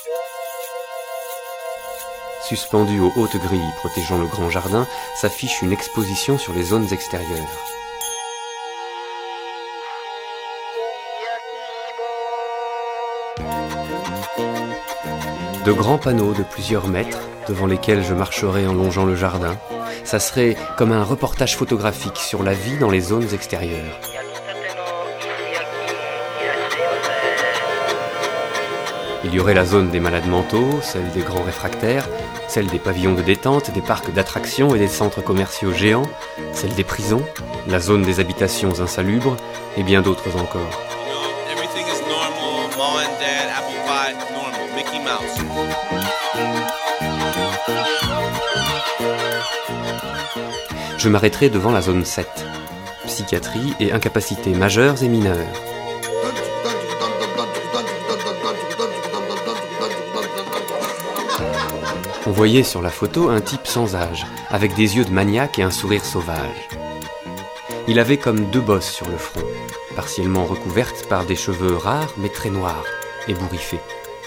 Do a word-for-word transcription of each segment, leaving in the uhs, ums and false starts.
Suspendue aux hautes grilles protégeant le grand jardin, s'affiche une exposition sur les zones extérieures. De grands panneaux de plusieurs mètres, devant lesquels je marcherai en longeant le jardin, ça serait comme un reportage photographique sur la vie dans les zones extérieures. Il y aurait la zone des malades mentaux, celle des grands réfractaires, celle des pavillons de détente, des parcs d'attractions et des centres commerciaux géants, celle des prisons, la zone des habitations insalubres et bien d'autres encore. Je m'arrêterai devant la zone sept, psychiatrie et incapacités majeures et mineures. On voyait sur la photo un type sans âge, avec des yeux de maniaque et un sourire sauvage. Il avait comme deux bosses sur le front, partiellement recouvertes par des cheveux rares mais très noirs, ébouriffés.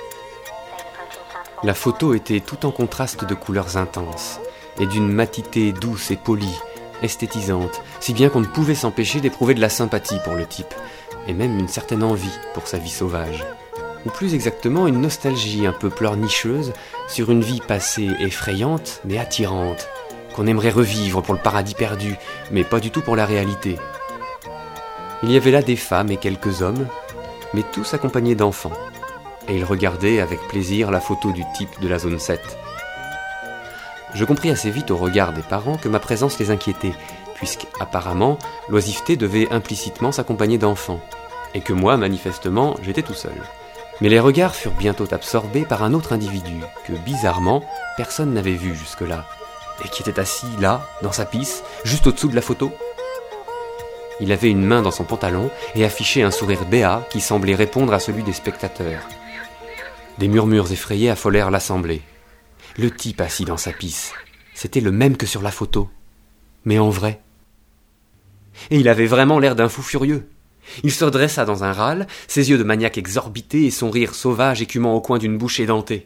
La photo était tout en contraste de couleurs intenses, et d'une matité douce et polie, esthétisante, si bien qu'on ne pouvait s'empêcher d'éprouver de la sympathie pour le type, et même une certaine envie pour sa vie sauvage. Ou plus exactement une nostalgie un peu pleurnicheuse sur une vie passée effrayante mais attirante, qu'on aimerait revivre pour le paradis perdu, mais pas du tout pour la réalité. Il y avait là des femmes et quelques hommes, mais tous accompagnés d'enfants, et ils regardaient avec plaisir la photo du type de la zone sept. Je compris assez vite au regard des parents que ma présence les inquiétait, puisque, apparemment, l'oisiveté devait implicitement s'accompagner d'enfants, et que moi, manifestement, j'étais tout seul. Mais les regards furent bientôt absorbés par un autre individu que, bizarrement, personne n'avait vu jusque-là, et qui était assis là, dans sa pisse, juste au-dessous de la photo. Il avait une main dans son pantalon et affichait un sourire béat qui semblait répondre à celui des spectateurs. Des murmures effrayés affolèrent l'assemblée. Le type assis dans sa pisse, c'était le même que sur la photo, mais en vrai. Et il avait vraiment l'air d'un fou furieux. Il se redressa dans un râle, ses yeux de maniaque exorbités et son rire sauvage écumant au coin d'une bouche édentée.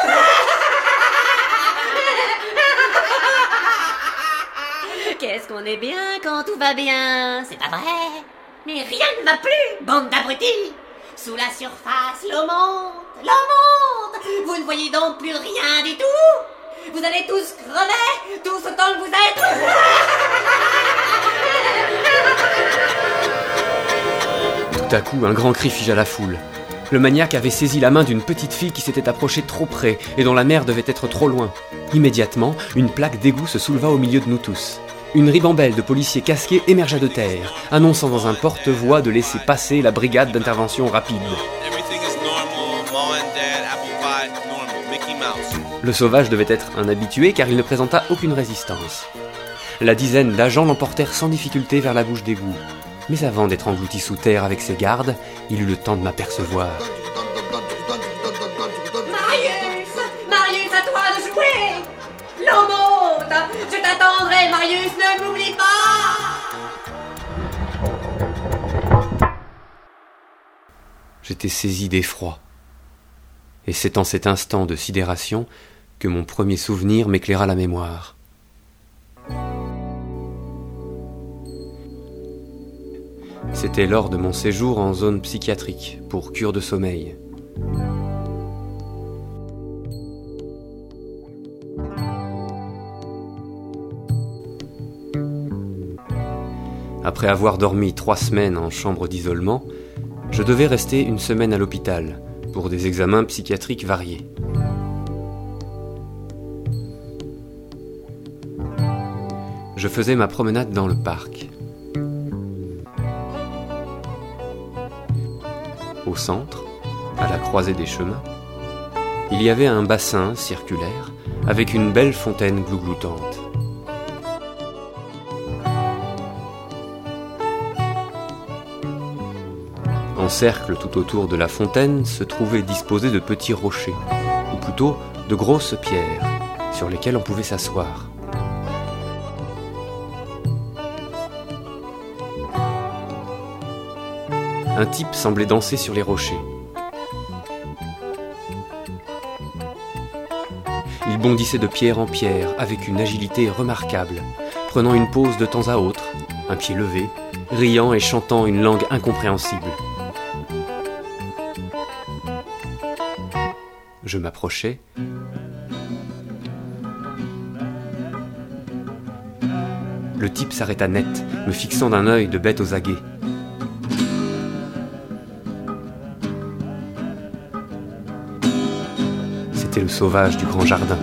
Qu'est-ce qu'on est bien quand tout va bien, c'est pas vrai? Mais rien ne va plus, bande d'abrutis! Sous la surface, l'eau monte, l'eau monte! Vous ne voyez donc plus rien du tout? Vous allez tous crever, tous autant que vous êtes! Tout à coup, un grand cri figea la foule. Le maniaque avait saisi la main d'une petite fille qui s'était approchée trop près et dont la mère devait être trop loin. Immédiatement, une plaque d'égout se souleva au milieu de nous tous. Une ribambelle de policiers casqués émergea de terre, annonçant dans un porte-voix de laisser passer la brigade d'intervention rapide. Le sauvage devait être un habitué car il ne présenta aucune résistance. La dizaine d'agents l'emportèrent sans difficulté vers la bouche d'égout. Mais avant d'être englouti sous terre avec ses gardes, il eut le temps de m'apercevoir. Marius! Marius, à toi de jouer! L'eau monte! Je t'attendrai, Marius, ne m'oublie pas! J'étais saisi d'effroi. Et c'est en cet instant de sidération que mon premier souvenir m'éclaira la mémoire. C'était lors de mon séjour en zone psychiatrique pour cure de sommeil. Après avoir dormi trois semaines en chambre d'isolement, je devais rester une semaine à l'hôpital pour des examens psychiatriques variés. Je faisais ma promenade dans le parc. Au centre, à la croisée des chemins, il y avait un bassin circulaire avec une belle fontaine glougloutante. En cercle tout autour de la fontaine se trouvaient disposés de petits rochers, ou plutôt de grosses pierres, sur lesquelles on pouvait s'asseoir. Un type semblait danser sur les rochers. Il bondissait de pierre en pierre avec une agilité remarquable, prenant une pause de temps à autre, un pied levé, riant et chantant une langue incompréhensible. Je m'approchai. Le type s'arrêta net, me fixant d'un œil de bête aux aguets. C'était le sauvage du grand jardin.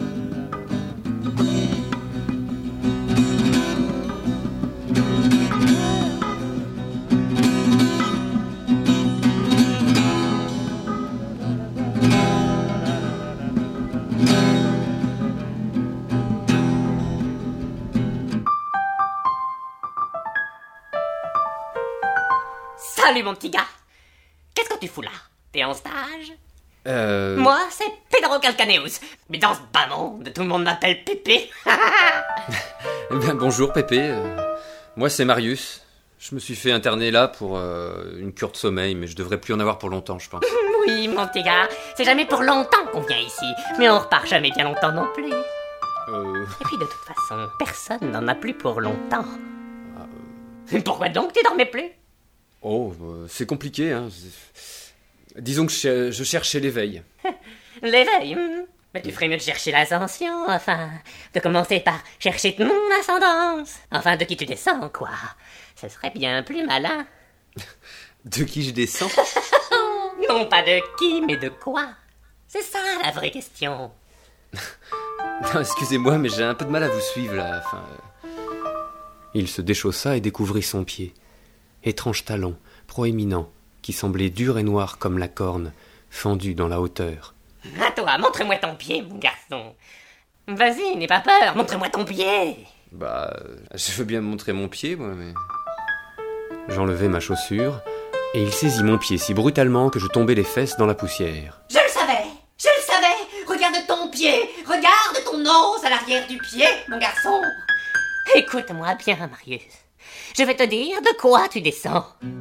Salut mon petit gars. Qu'est-ce que tu fous là? T'es en stage? Euh... Moi, c'est Pedro Calcaneus. Mais dans ce bas monde, tout le monde m'appelle Pépé. Eh bien, bonjour Pépé. Euh, moi, c'est Marius. Je me suis fait interner là pour euh, une cure de sommeil, mais je devrais plus en avoir pour longtemps, je pense. Oui, mon petit gars. C'est jamais pour longtemps qu'on vient ici. Mais on repart jamais bien longtemps non plus. Euh... Et puis de toute façon, personne n'en a plus pour longtemps. Euh... Pourquoi donc tu dormais plus? Oh, euh, c'est compliqué, hein. Disons que je, je cherchais l'éveil. L'éveil hmm. Mais tu ferais mieux de chercher l'ascension, enfin, de commencer par chercher ton ascendance. Enfin, de qui tu descends, quoi. Ce serait bien plus malin. De qui je descends? Non pas de qui, mais de quoi. C'est ça la vraie question. Non, excusez-moi, mais j'ai un peu de mal à vous suivre, là. Enfin, euh... Il se déchaussa et découvrit son pied. Étrange talon, proéminent, qui semblait dur et noir comme la corne, fendu dans la hauteur. À toi, montre-moi ton pied, mon garçon. Vas-y, n'aie pas peur, montre-moi ton pied. Bah, je veux bien me montrer mon pied, moi, mais... J'enlevai ma chaussure, et il saisit mon pied si brutalement que je tombais les fesses dans la poussière. Je le savais, je le savais. Regarde ton pied, regarde ton os à l'arrière du pied, mon garçon. Écoute-moi bien, Marius. Je vais te dire de quoi tu descends.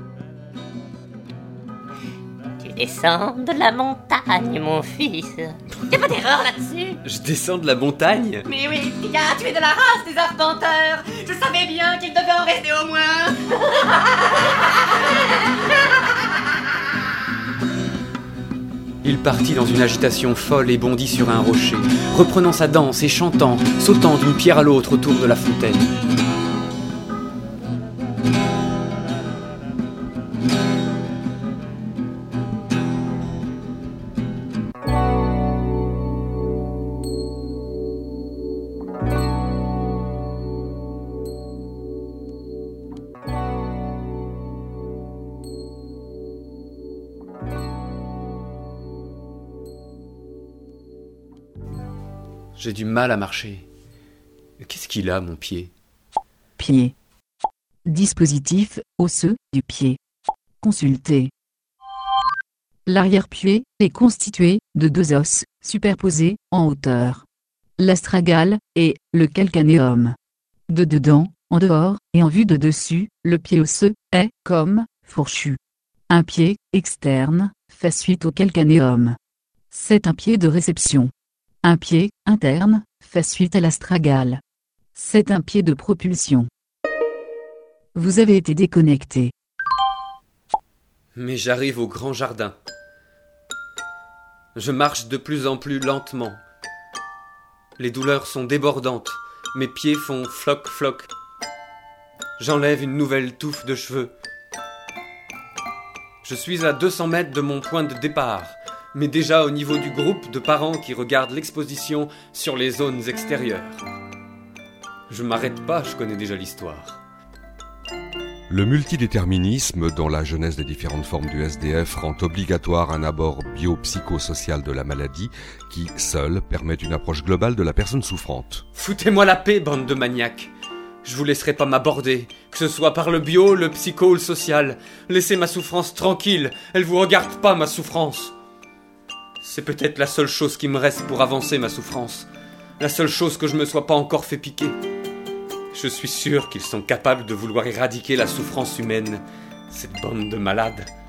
Tu descends de la montagne, mon fils. Y'a pas d'erreur là-dessus. Je descends de la montagne? Mais oui, petit gars, tu es de la race des arpenteurs. Je savais bien qu'il devait en rester au moins. Il partit dans une agitation folle et bondit sur un rocher, reprenant sa danse et chantant, sautant d'une pierre à l'autre autour de la fontaine. J'ai du mal à marcher. Qu'est-ce qu'il a, mon pied? Pied. Dispositif osseux du pied. Consultez. L'arrière-pied est constitué de deux os superposés en hauteur. L'astragale et le calcanéum. De dedans, en dehors et en vue de dessus, le pied osseux est, comme, fourchu. Un pied externe fait suite au calcanéum. C'est un pied de réception. Un pied interne fait suite à l'astragale. C'est un pied de propulsion. Vous avez été déconnecté. Mais j'arrive au grand jardin. Je marche de plus en plus lentement. Les douleurs sont débordantes. Mes pieds font floc-floc. J'enlève une nouvelle touffe de cheveux. Je suis à deux cents mètres de mon point de départ, mais déjà au niveau du groupe de parents qui regardent l'exposition sur les zones extérieures. Je m'arrête pas, je connais déjà l'histoire. Le multidéterminisme dans la genèse des différentes formes du S D F rend obligatoire un abord biopsychosocial de la maladie qui, seul, permet une approche globale de la personne souffrante. Foutez-moi la paix, bande de maniaques. Je vous laisserai pas m'aborder, que ce soit par le bio, le psycho ou le social. Laissez ma souffrance tranquille, elle vous regarde pas, ma souffrance. C'est peut-être la seule chose qui me reste pour avancer ma souffrance. La seule chose que je me sois pas encore fait piquer. Je suis sûr qu'ils sont capables de vouloir éradiquer la souffrance humaine. Cette bande de malades.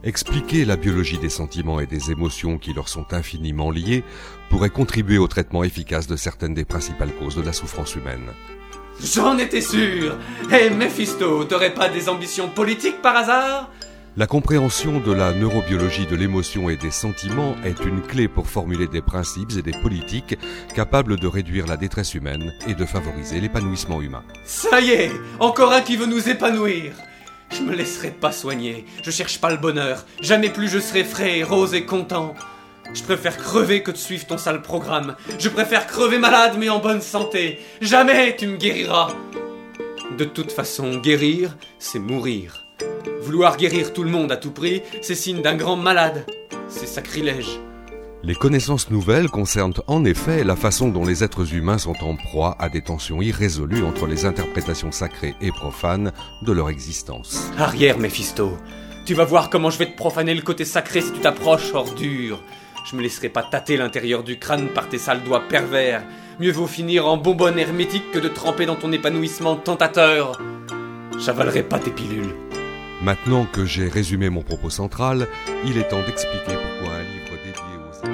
Expliquer la biologie des sentiments et des émotions qui leur sont infiniment liées pourrait contribuer au traitement efficace de certaines des principales causes de la souffrance humaine. J'en étais sûr. Hé, hey, Mephisto, t'aurais pas des ambitions politiques par hasard ? La compréhension de la neurobiologie de l'émotion et des sentiments est une clé pour formuler des principes et des politiques capables de réduire la détresse humaine et de favoriser l'épanouissement humain. Ça y est, encore un qui veut nous épanouir. Je me laisserai pas soigner, je cherche pas le bonheur, jamais plus je serai frais, rose et content. Je préfère crever que de suivre ton sale programme. Je préfère crever malade mais en bonne santé. Jamais tu me guériras. De toute façon, guérir, c'est mourir. Vouloir guérir tout le monde à tout prix, c'est signe d'un grand malade. C'est sacrilège. Les connaissances nouvelles concernent en effet la façon dont les êtres humains sont en proie à des tensions irrésolues entre les interprétations sacrées et profanes de leur existence. Arrière, Mephisto. Tu vas voir comment je vais te profaner le côté sacré si tu t'approches, ordure. Je me laisserai pas tâter l'intérieur du crâne par tes sales doigts pervers. Mieux vaut finir en bonbonne hermétique que de tremper dans ton épanouissement tentateur. J'avalerai pas tes pilules. Maintenant que j'ai résumé mon propos central, il est temps d'expliquer pourquoi un livre dédié aux...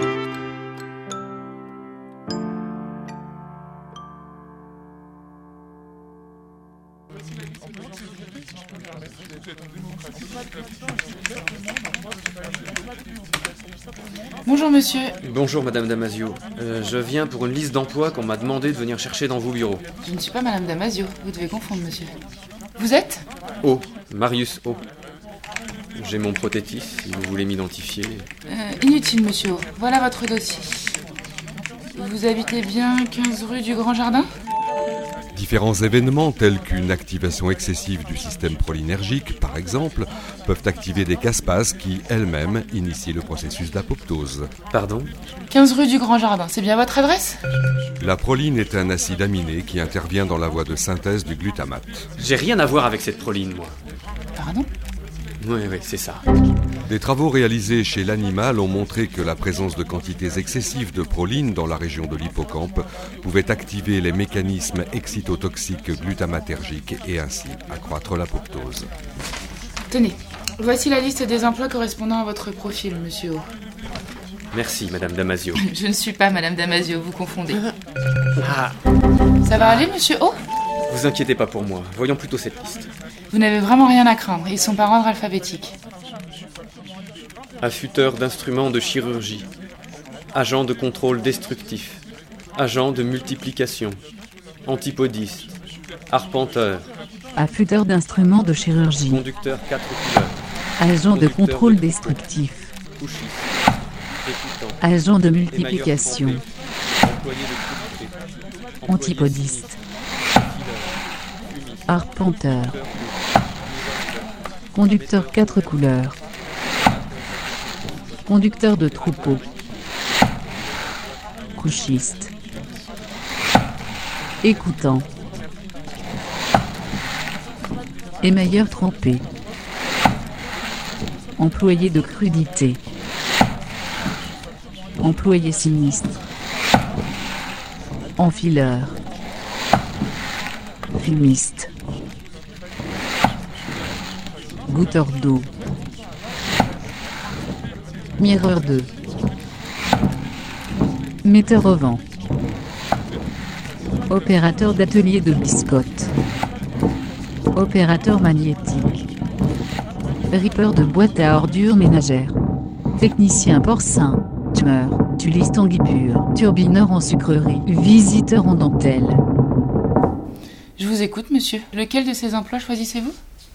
Bonjour monsieur. Bonjour madame Damasio. Euh, je viens pour une liste d'emplois qu'on m'a demandé de venir chercher dans vos bureaux. Je ne suis pas madame Damasio, vous devez confondre monsieur. Vous êtes ? O, Marius O. J'ai mon prothétis, si vous voulez m'identifier. Euh, inutile monsieur O, voilà votre dossier. Vous habitez bien quinze rue du Grand Jardin ? Différents événements tels qu'une activation excessive du système prolinergique, par exemple, peuvent activer des caspases qui, elles-mêmes, initient le processus d'apoptose. Pardon ? quinze rue du Grand Jardin, c'est bien votre adresse ? La proline est un acide aminé qui intervient dans la voie de synthèse du glutamate. J'ai rien à voir avec cette proline, moi. Pardon ? Oui, oui, c'est ça. Des travaux réalisés chez l'animal ont montré que la présence de quantités excessives de proline dans la région de l'hippocampe pouvait activer les mécanismes excitotoxiques glutamatergiques et ainsi accroître l'apoptose. Tenez, voici la liste des emplois correspondant à votre profil, monsieur O. Merci, madame Damasio. Je ne suis pas madame Damasio, vous confondez. Ah, Ça va aller, monsieur O ? vous inquiétez pas pour moi, voyons plutôt cette liste. Vous n'avez vraiment rien à craindre, ils sont par ordre alphabétique. Affûteur d'instruments de chirurgie. Agent de contrôle destructif. Agent de multiplication. Antipodiste. Arpenteur. Affûteur d'instruments de chirurgie. Conducteur quatre couleurs. Agent de Conducteur contrôle de- destructif. Couchiste. Écoutant. Agent de Émailleur multiplication. trempé. Employé de coupe-fée. Employé Antipodiste. de fileur. Fumiste. Arpenteur. Conducteur de- Conducteur quatre couleurs. Conducteur de troupeau. Couchiste. Écoutant. Émailleur trempé. Employé de crudité. Employé sinistre. Enfileur. Fumiste. Goûteur d'eau. Mireur d'œuf. Metteur au vent. Opérateur d'atelier de biscotte. Opérateur magnétique. Ripper de boîte à ordures ménagères. Technicien porcin. Tumeur. Tuliste en guipure. Turbineur en sucrerie. Visiteur en dentelle. Je vous écoute, monsieur. Lequel de ces emplois choisissez-vous ?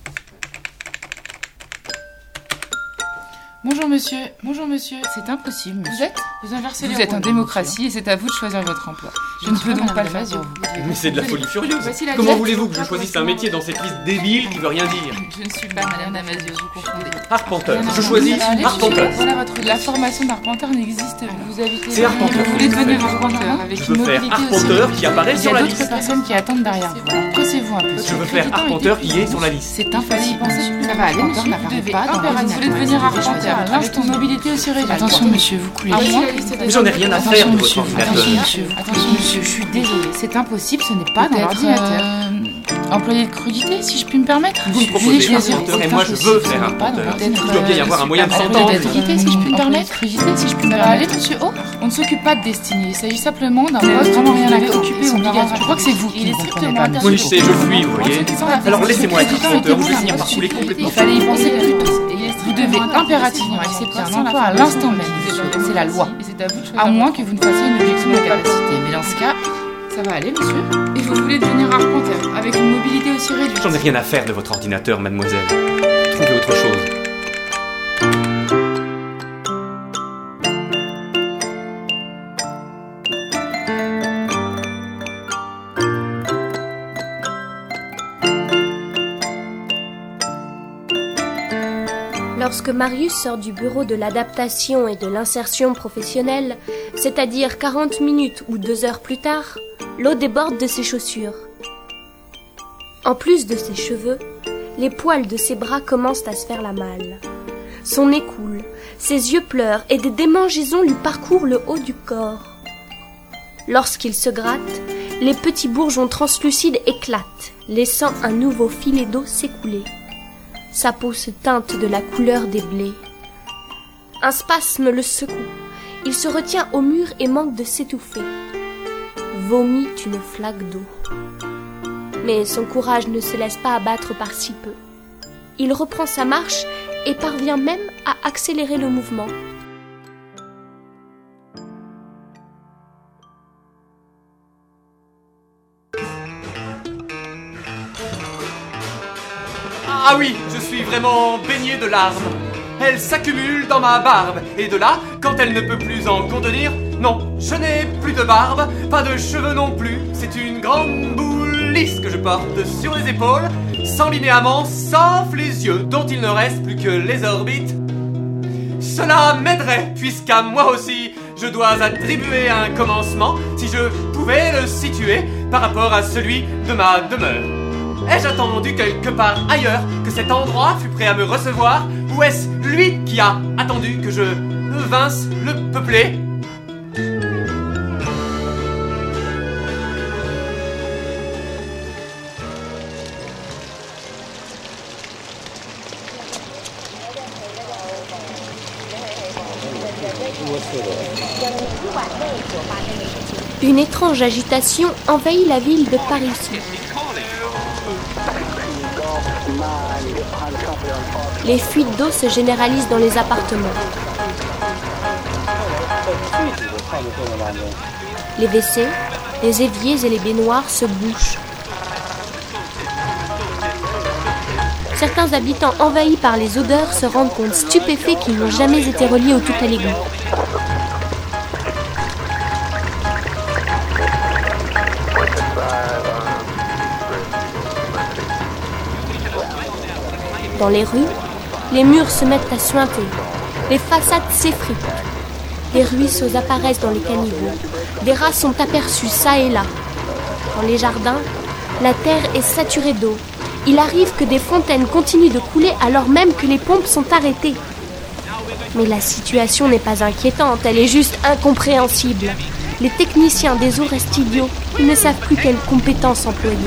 Bonjour monsieur, bonjour monsieur. C'est impossible, monsieur. Vous êtes Vous inversez les rôles. Vous êtes en démocratie et c'est à vous de choisir votre emploi. Je ne peux donc pas le faire pour vous. Mais c'est de la folie furieuse. Voici la Comment liste. voulez-vous que je choisisse un métier dans cette liste débile qui veut rien dire ? Je ne suis pas madame Damasio, vous confondez. Arpenteur. Rien à Je voir. choisis Allez, arpenteur. monsieur, voilà votre... La formation d'arpenteur n'existe pas. Vous habitez... C'est arpenteur. Vous voulez devenir arpenteur avec Je veux une faire mobilité arpenteur aussi. qui apparaît Il y sur a la d'autres liste. personnes qui attendent derrière vous. Pressez-vous un peu. Je veux faire arpenteur qui est sur la liste. C'est impossible. Ça va aller, monsieur. N'apparaît pas dans l'ordinateur. Vous voulez devenir arpenteur à l'instant mobilité aussi réduite. Attention, monsieur, vous coulez. Mais j'en ai rien à faire de votre Attention, ordinateur. monsieur. Attention, monsieur. Je suis désolée. C'est impossible, ce n'est pas dans l'ordinateur. Employé de crudité, si je puis me permettre. Vous me proposez un compteur et moi je veux faire un compteur. Il doit bien y avoir un moyen de s'entendre. Employé de crudité, si je puis me permettre. Crudité, si je puis me permettre. Allez, monsieur O. On ne s'occupe pas de destinée. Il s'agit simplement d'un poste vraiment rien à occuper obligatoire. Je crois que c'est vous qui ne comprenez pas. Oui, je sais, je fuis, vous voyez. Alors laissez-moi être compteur ou je vais finir par couler complètement. Il fallait y penser plus tôt. Vous devez impérativement accepter un emploi à l'instant même, monsieur. C'est la loi. À moins que vous ne fassiez une objection de capacité. Mais dans ce cas, ça va aller, monsieur. Et vous voulez devenir arpenteur, avec une mobilité aussi réduite. J'en ai rien à faire de votre ordinateur, mademoiselle. Trouvez autre chose. Lorsque Marius sort du bureau de l'adaptation et de l'insertion professionnelle, c'est-à-dire quarante minutes ou deux heures plus tard, l'eau déborde de ses chaussures. En plus de ses cheveux, les poils de ses bras commencent à se faire la malle. Son nez coule, ses yeux pleurent et des démangeaisons lui parcourent le haut du corps. Lorsqu'il se gratte, les petits bourgeons translucides éclatent, laissant un nouveau filet d'eau s'écouler. Sa peau se teinte de la couleur des blés. Un spasme le secoue. Il se retient au mur et manque de s'étouffer. Vomit une flaque d'eau. Mais son courage ne se laisse pas abattre par si peu. Il reprend sa marche et parvient même à accélérer le mouvement. Ah oui, je suis vraiment baigné de larmes. Elles s'accumulent dans ma barbe. Et de là, quand elle ne peut plus en contenir, non, je n'ai plus de barbe, pas de cheveux non plus. C'est une grande boule lisse que je porte sur les épaules, sans linéaments, sauf les yeux, dont il ne reste plus que les orbites. Cela m'aiderait, puisqu'à moi aussi, je dois attribuer un commencement, si je pouvais le situer par rapport à celui de ma demeure. Ai-je attendu quelque part ailleurs que cet endroit fût prêt à me recevoir, ou est-ce lui qui a attendu que je vinsse le peupler ? Une étrange agitation envahit la ville de Paris. Les fuites d'eau se généralisent dans les appartements. Les W C, les éviers et les baignoires se bouchent. Certains habitants envahis par les odeurs se rendent compte stupéfaits qu'ils n'ont jamais été reliés au tout à l'égout. Dans les rues, les murs se mettent à suinter, les façades s'effritent, des ruisseaux apparaissent dans les caniveaux, des rats sont aperçus çà et là. Dans les jardins, la terre est saturée d'eau. Il arrive que des fontaines continuent de couler alors même que les pompes sont arrêtées. Mais la situation n'est pas inquiétante, elle est juste incompréhensible. Les techniciens des eaux restent idiots, ils ne savent plus quelles compétences employer.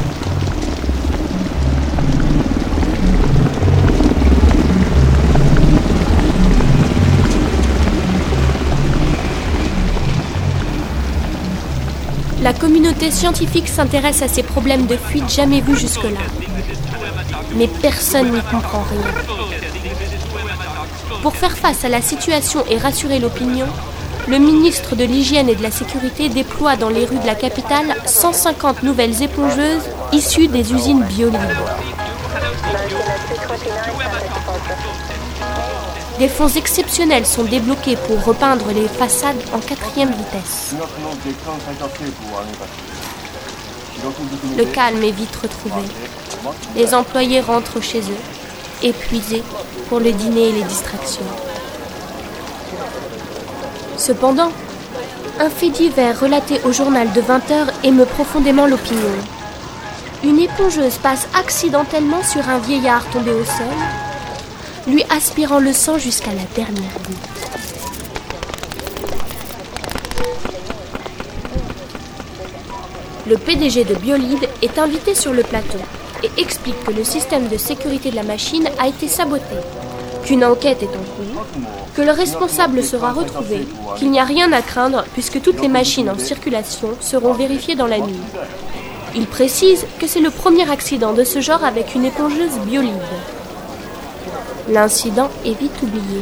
La communauté scientifique s'intéresse à ces problèmes de fuite jamais vus jusque-là. Mais personne n'y comprend rien. Pour faire face à la situation et rassurer l'opinion, le ministre de l'Hygiène et de la Sécurité déploie dans les rues de la capitale cent cinquante nouvelles épongeuses issues des usines Biolib. Des fonds exceptionnels sont débloqués pour repeindre les façades en quatrième vitesse. Le calme est vite retrouvé. Les employés rentrent chez eux, épuisés pour le dîner et les distractions. Cependant, un fait divers relaté au journal de vingt heures émeut profondément l'opinion. Une épongeuse passe accidentellement sur un vieillard tombé au sol, lui aspirant le sang jusqu'à la dernière goutte. Le P D G de Biolide est invité sur le plateau et explique que le système de sécurité de la machine a été saboté, qu'une enquête est en cours, que le responsable sera retrouvé, qu'il n'y a rien à craindre puisque toutes les machines en circulation seront vérifiées dans la nuit. Il précise que c'est le premier accident de ce genre avec une épongeuse Biolide. L'incident est vite oublié.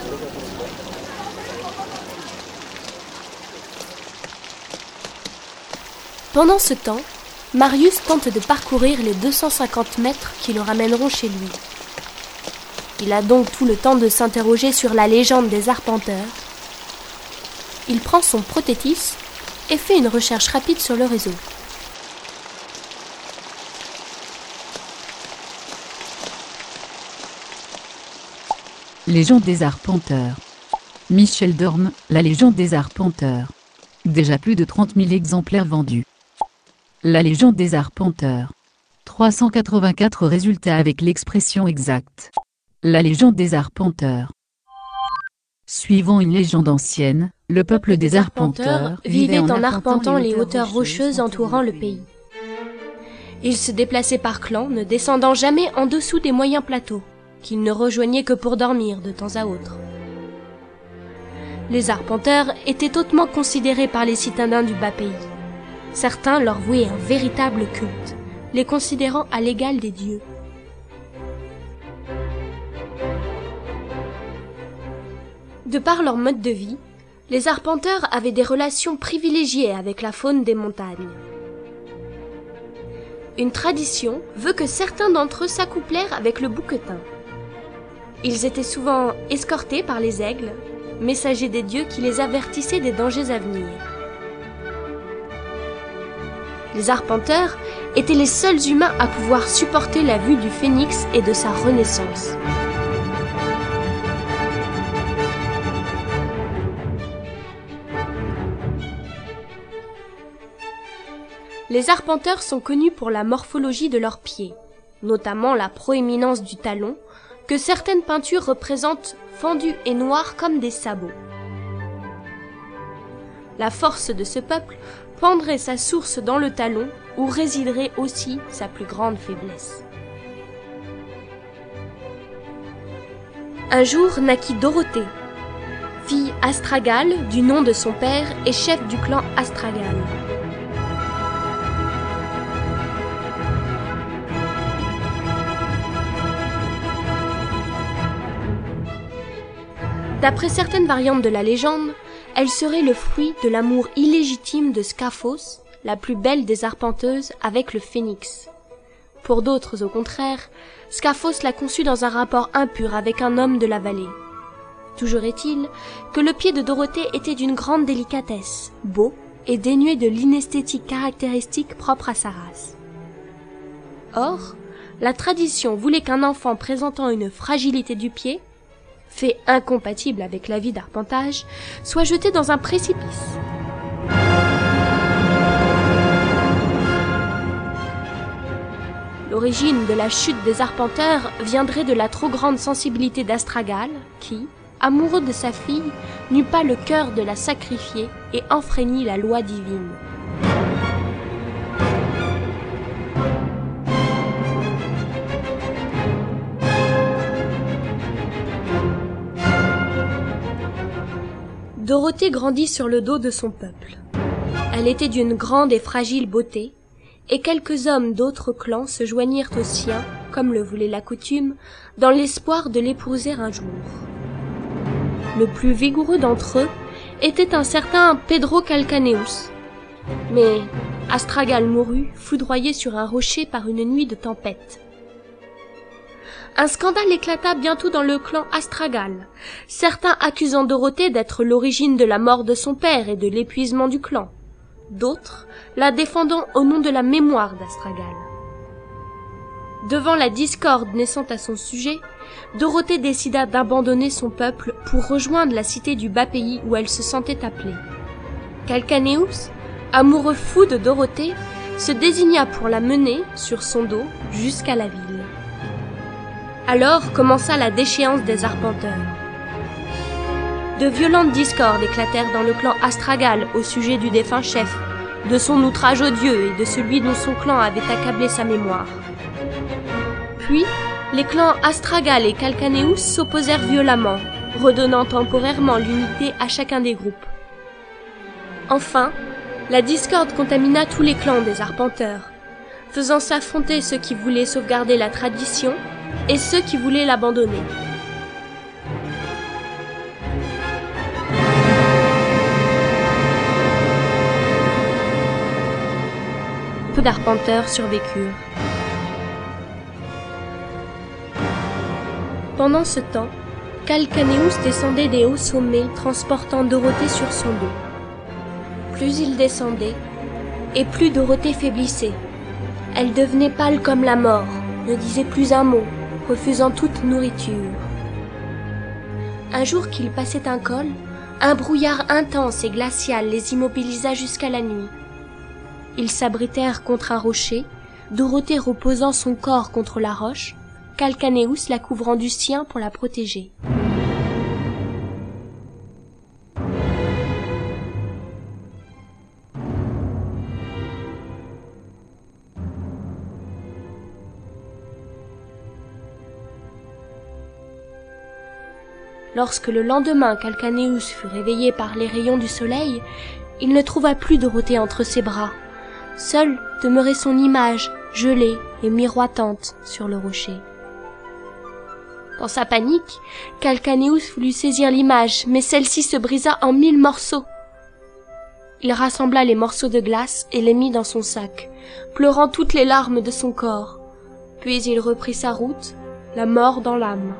Pendant ce temps, Marius tente de parcourir les deux cent cinquante mètres qui le ramèneront chez lui. Il a donc tout le temps de s'interroger sur la légende des arpenteurs. Il prend son prothétis et fait une recherche rapide sur le réseau. Légende des arpenteurs. Michel Dorme, la légende des arpenteurs. Déjà plus de trente mille exemplaires vendus. La légende des arpenteurs. trois cent quatre-vingt-quatre résultats avec l'expression exacte. La légende des arpenteurs. Suivant une légende ancienne, le peuple des arpenteurs vivait en arpentant les hauteurs rocheuses entourant le pays. Ils se déplaçaient par clans, ne descendant jamais en dessous des moyens plateaux, qu'ils ne rejoignaient que pour dormir de temps à autre. Les arpenteurs étaient hautement considérés par les citadins du bas pays. Certains leur vouaient un véritable culte, les considérant à l'égal des dieux. De par leur mode de vie, les arpenteurs avaient des relations privilégiées avec la faune des montagnes. Une tradition veut que certains d'entre eux s'accouplèrent avec le bouquetin. Ils étaient souvent escortés par les aigles, messagers des dieux qui les avertissaient des dangers à venir. Les arpenteurs étaient les seuls humains à pouvoir supporter la vue du phénix et de sa renaissance. Les arpenteurs sont connus pour la morphologie de leurs pieds, notamment la proéminence du talon, que certaines peintures représentent fendus et noirs comme des sabots. La force de ce peuple prendrait sa source dans le talon, où résiderait aussi sa plus grande faiblesse. Un jour naquit Dorothée, fille Astragale du nom de son père et chef du clan Astragale. D'après certaines variantes de la légende, elle serait le fruit de l'amour illégitime de Scaphos, la plus belle des arpenteuses, avec le phénix. Pour d'autres, au contraire, Scaphos l'a conçue dans un rapport impur avec un homme de la vallée. Toujours est-il que le pied de Dorothée était d'une grande délicatesse, beau et dénué de l'inesthétique caractéristique propre à sa race. Or, la tradition voulait qu'un enfant présentant une fragilité du pied, fait incompatible avec la vie d'arpentage, soit jeté dans un précipice. L'origine de la chute des arpenteurs viendrait de la trop grande sensibilité d'Astragale, qui, amoureux de sa fille, n'eut pas le cœur de la sacrifier et enfreignit la loi divine. Dorothée grandit sur le dos de son peuple. Elle était d'une grande et fragile beauté, et quelques hommes d'autres clans se joignirent aux siens, comme le voulait la coutume, dans l'espoir de l'épouser un jour. Le plus vigoureux d'entre eux était un certain Pedro Calcaneus. Mais Astragale mourut, foudroyé sur un rocher par une nuit de tempête. Un scandale éclata bientôt dans le clan Astragale, certains accusant Dorothée d'être l'origine de la mort de son père et de l'épuisement du clan, d'autres la défendant au nom de la mémoire d'Astragale. Devant la discorde naissante à son sujet, Dorothée décida d'abandonner son peuple pour rejoindre la cité du bas pays où elle se sentait appelée. Calcaneus, amoureux fou de Dorothée, se désigna pour la mener, sur son dos, jusqu'à la ville. Alors commença la déchéance des arpenteurs. De violentes discordes éclatèrent dans le clan Astragale au sujet du défunt chef, de son outrage odieux et de celui dont son clan avait accablé sa mémoire. Puis, les clans Astragal et Calcaneus s'opposèrent violemment, redonnant temporairement l'unité à chacun des groupes. Enfin, la discorde contamina tous les clans des arpenteurs, faisant s'affronter ceux qui voulaient sauvegarder la tradition et ceux qui voulaient l'abandonner. Peu d'arpenteurs survécurent. Pendant ce temps, Calcaneus descendait des hauts sommets transportant Dorothée sur son dos. Plus il descendait, et plus Dorothée faiblissait. Elle devenait pâle comme la mort, ne disait plus un mot, refusant toute nourriture. Un jour qu'ils passaient un col, un brouillard intense et glacial les immobilisa jusqu'à la nuit. Ils s'abritèrent contre un rocher, Dorothée reposant son corps contre la roche, Calcaneus la couvrant du sien pour la protéger. Lorsque le lendemain Calcaneus fut réveillé par les rayons du soleil, il ne trouva plus Dorothée entre ses bras. Seule demeurait son image, gelée et miroitante sur le rocher. Dans sa panique, Calcaneus voulut saisir l'image, mais celle-ci se brisa en mille morceaux. Il rassembla les morceaux de glace et les mit dans son sac, pleurant toutes les larmes de son corps. Puis il reprit sa route, la mort dans l'âme.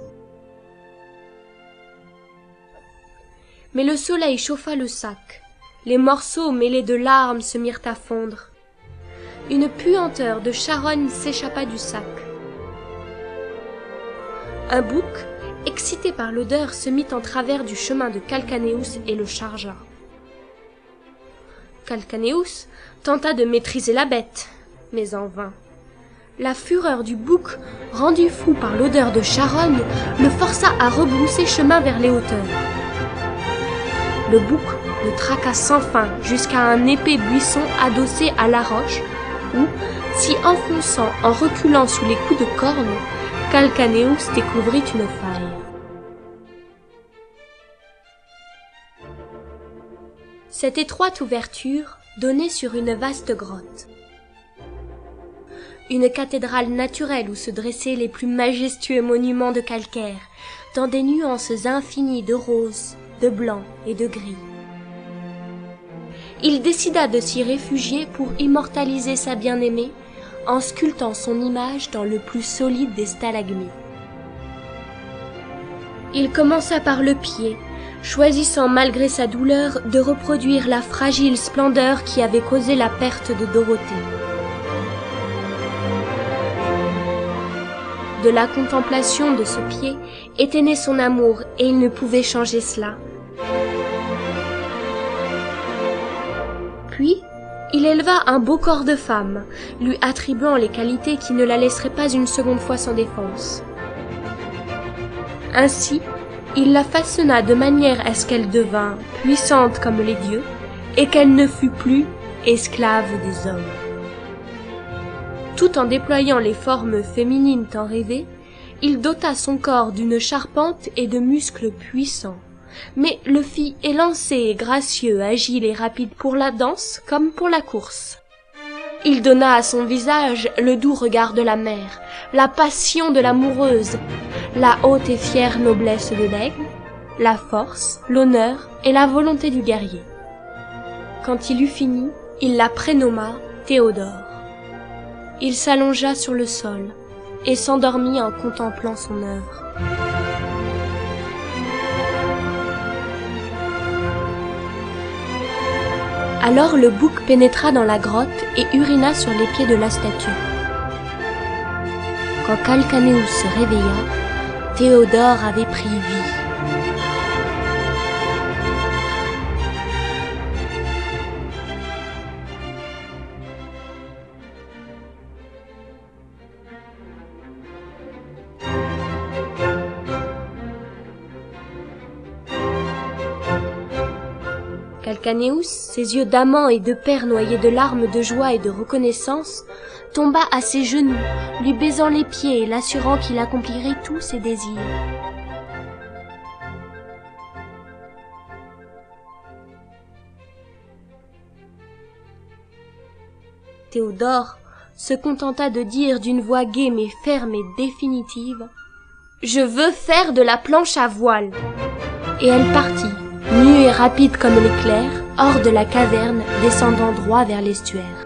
Mais le soleil chauffa le sac. Les morceaux mêlés de larmes se mirent à fondre. Une puanteur de charogne s'échappa du sac. Un bouc, excité par l'odeur, se mit en travers du chemin de Calcaneus et le chargea. Calcaneus tenta de maîtriser la bête, mais en vain. La fureur du bouc, rendu fou par l'odeur de charogne, le força à rebrousser chemin vers les hauteurs. Le bouc le traqua sans fin jusqu'à un épais buisson adossé à la roche où, s'y enfonçant en reculant sous les coups de corne, Calcaneus découvrit une faille. Cette étroite ouverture donnait sur une vaste grotte. Une cathédrale naturelle où se dressaient les plus majestueux monuments de calcaire, dans des nuances infinies de rose, de blanc et de gris. Il décida de s'y réfugier pour immortaliser sa bien-aimée en sculptant son image dans le plus solide des stalagmites. Il commença par le pied, choisissant malgré sa douleur de reproduire la fragile splendeur qui avait causé la perte de Dorothée. De la contemplation de ce pied était né son amour et il ne pouvait changer cela. Puis, il éleva un beau corps de femme, lui attribuant les qualités qui ne la laisseraient pas une seconde fois sans défense. Ainsi, il la façonna de manière à ce qu'elle devînt puissante comme les dieux et qu'elle ne fût plus esclave des hommes. Tout en déployant les formes féminines tant rêvées, il dota son corps d'une charpente et de muscles puissants, mais le fit élancé et gracieux, agile et rapide pour la danse comme pour la course. Il donna à son visage le doux regard de la mère, la passion de l'amoureuse, la haute et fière noblesse de l'aigle, la force, l'honneur et la volonté du guerrier. Quand il eut fini, il la prénomma Théodore. Il s'allongea sur le sol et s'endormit en contemplant son œuvre. Alors le bouc pénétra dans la grotte et urina sur les pieds de la statue. Quand Calcaneus se réveilla, Théodore avait pris vie. Calcaneus, ses yeux d'amant et de père noyés de larmes de joie et de reconnaissance, tomba à ses genoux, lui baisant les pieds et l'assurant qu'il accomplirait tous ses désirs. Théodore se contenta de dire d'une voix gaie mais ferme et définitive « Je veux faire de la planche à voile !» Et elle partit, nue et rapide comme l'éclair, hors de la caverne, descendant droit vers l'estuaire.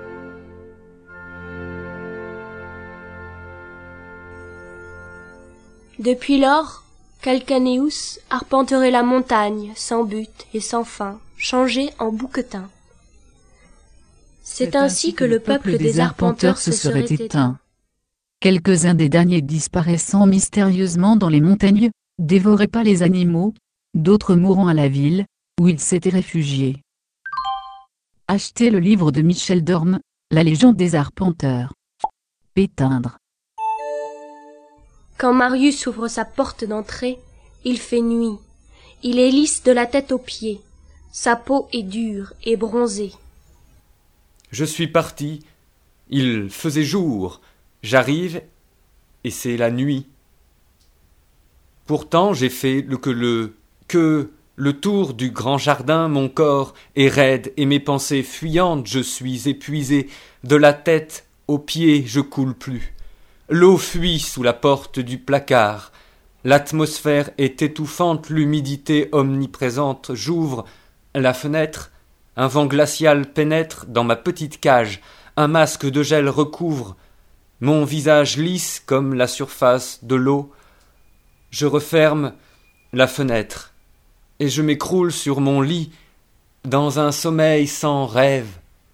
Depuis lors, Calcaneus arpenterait la montagne, sans but et sans fin, changé en bouquetin. C'est ainsi que le peuple des arpenteurs se serait éteint. Quelques-uns des derniers disparaissant mystérieusement dans les montagnes, dévorés par les animaux, d'autres mourant à la ville, où ils s'étaient réfugiés. Achetez le livre de Michel Dorme, La légende des arpenteurs. Péteindre. Quand Marius ouvre sa porte d'entrée, il fait nuit. Il est lisse de la tête aux pieds. Sa peau est dure et bronzée. Je suis parti, il faisait jour, j'arrive, et c'est la nuit. Pourtant j'ai fait le que le que le tour du grand jardin, mon corps est raide et mes pensées fuyantes, je suis épuisé, de la tête aux pieds je coule plus. L'eau fuit sous la porte du placard, l'atmosphère est étouffante, l'humidité omniprésente, j'ouvre la fenêtre, un vent glacial pénètre dans ma petite cage, un masque de gel recouvre mon visage lisse comme la surface de l'eau. Je referme la fenêtre et je m'écroule sur mon lit dans un sommeil sans rêve.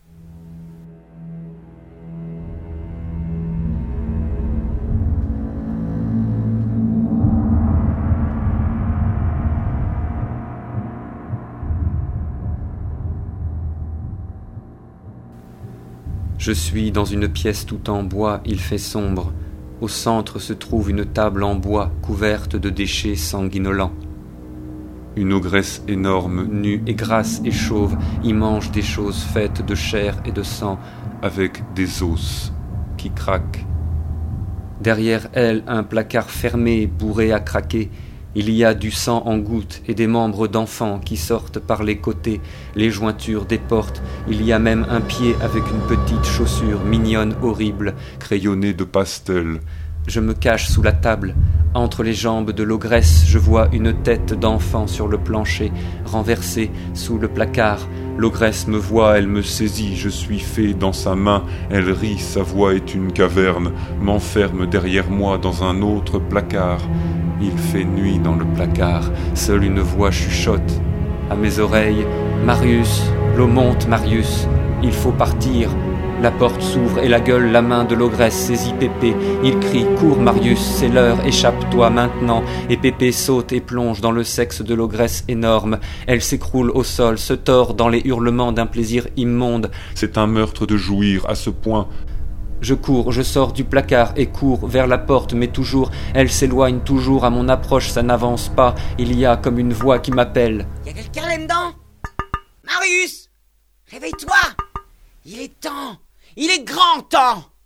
Je suis dans une pièce tout en bois, il fait sombre. Au centre se trouve une table en bois couverte de déchets sanguinolents. Une ogresse énorme, nue et grasse et chauve, y mange des choses faites de chair et de sang, avec des os qui craquent. Derrière elle, un placard fermé, bourré à craquer. Il y a du sang en gouttes et des membres d'enfants qui sortent par les côtés, les jointures des portes. Il y a même un pied avec une petite chaussure mignonne, horrible, crayonnée de pastel. Je me cache sous la table. Entre les jambes de l'ogresse, je vois une tête d'enfant sur le plancher, renversée sous le placard. L'ogresse me voit, elle me saisit, je suis fait dans sa main. Elle rit, sa voix est une caverne, m'enferme derrière moi dans un autre placard. Il fait nuit dans le placard, seule une voix chuchote à mes oreilles. Marius, l'eau monte, Marius, il faut partir. La porte s'ouvre et la gueule, la main de l'ogresse saisit Pépé. Il crie, cours Marius, c'est l'heure, échappe-toi maintenant. Et Pépé saute et plonge dans le sexe de l'ogresse énorme. Elle s'écroule au sol, se tord dans les hurlements d'un plaisir immonde. C'est un meurtre de jouir à ce point. Je cours, je sors du placard et cours vers la porte, mais toujours, elle s'éloigne, toujours à mon approche, ça n'avance pas. Il y a comme une voix qui m'appelle. Y a quelqu'un là-dedans? Marius, réveille-toi! Il est temps, il est grand temps!